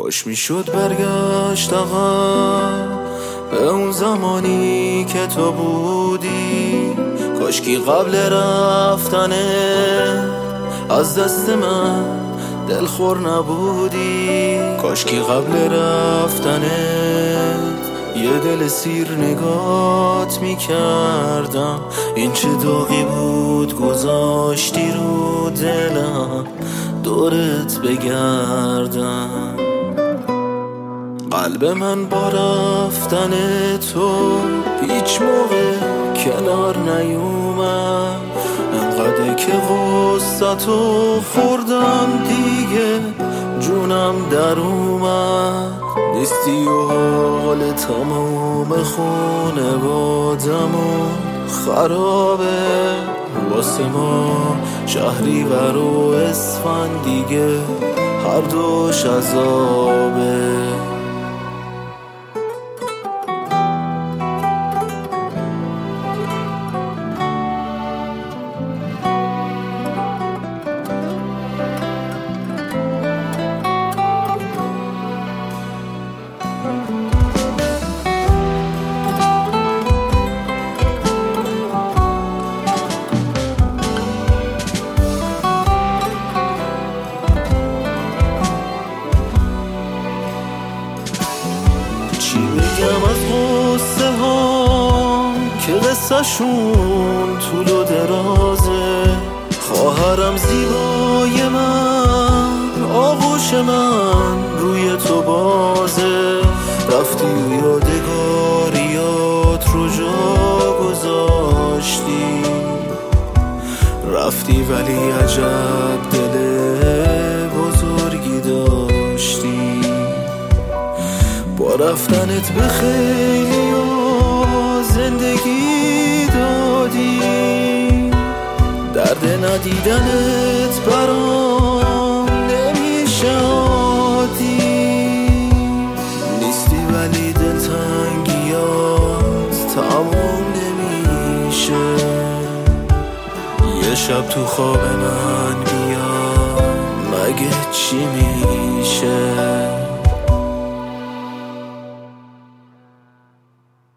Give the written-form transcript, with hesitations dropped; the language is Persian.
کاش میشد برگشت عقب به اون زمانی که تو بودی، کاش کی قبل رفتنه از دست من دلخور نبودی، کاش کی قبل رفتنه یه دل سیر نگات میکردم. این چه داغی بود گذاشتی رو دلم دورت بگردم. قلب من با رفتن تو هیچ موقع کنار نیومد، انقدر که غصتو خوردم دیگه جونم در اومد. نیستی و حال تمام خونه بادمون خرابه، واسه ما شهریور و اسفند دیگه هر دوش عذابه. چی بگم از غصه ها که قصه شون طول و درازه، خواهرم زیبای من آغوش من روی تو بازه، رفتی و یادگاریات رو جا گذاشتی، رفتی ولی عجب دل بزرگی داشتی. با رفتنت به خیلی و زندگی دادی، درد ندیدنت برام نمیشه عادی، نیستی ولی دلتنگیات تمام نمیشه. یه شب تو خواب من بیا مگه چی میشه؟